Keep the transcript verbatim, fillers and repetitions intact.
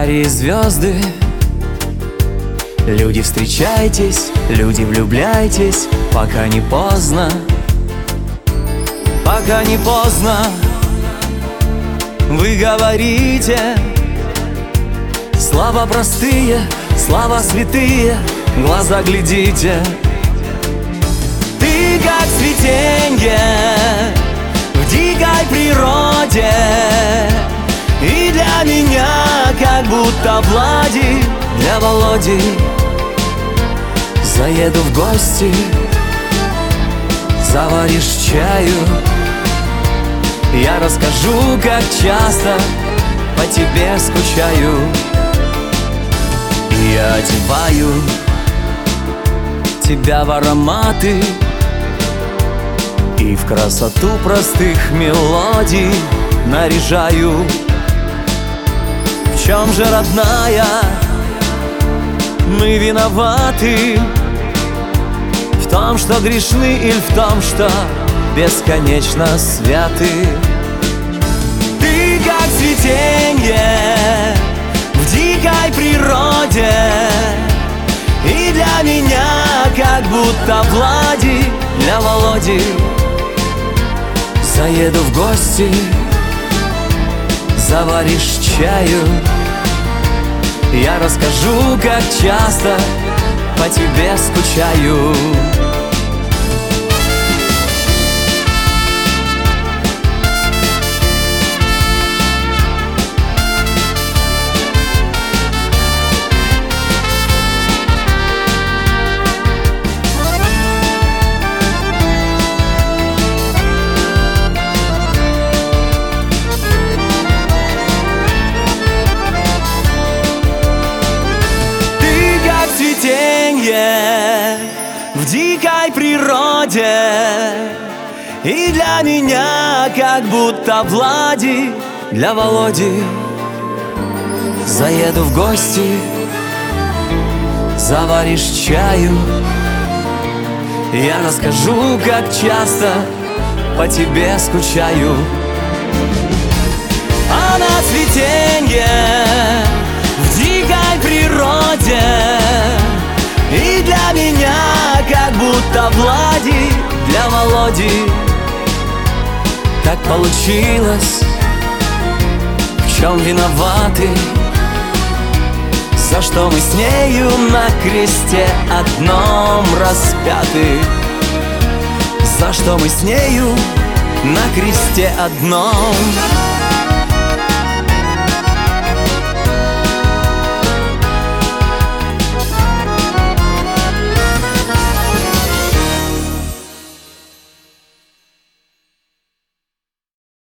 Зари и звезды, люди, встречайтесь, люди, влюбляйтесь, пока не поздно, пока не поздно. Вы говорите слова простые, слова святые, глаза глядите. Ты как цветенье в дикой природе, и для меня как будто Влади для Володи. Заеду в гости, заваришь чаю, я расскажу, как часто по тебе скучаю. И я одеваю тебя в ароматы и в красоту простых мелодий наряжаю. В чем же, родная, мы виноваты? В том, что грешны, или в том, что бесконечно святы? Ты как цветенье в дикой природе, и для меня как будто Влади для Володи. Заеду в гости, заваришь чаю, я расскажу, как часто по тебе скучаю. В дикой природе, и для меня как будто Влади для Володи. Заеду в гости, заваришь чаю, я расскажу, как часто по тебе скучаю. А на цветенье в дикой природе, и для меня как будто Влади для Володи. Так получилось, в чем виноваты? За что мы с нею на кресте одном распяты? За что мы с нею на кресте одном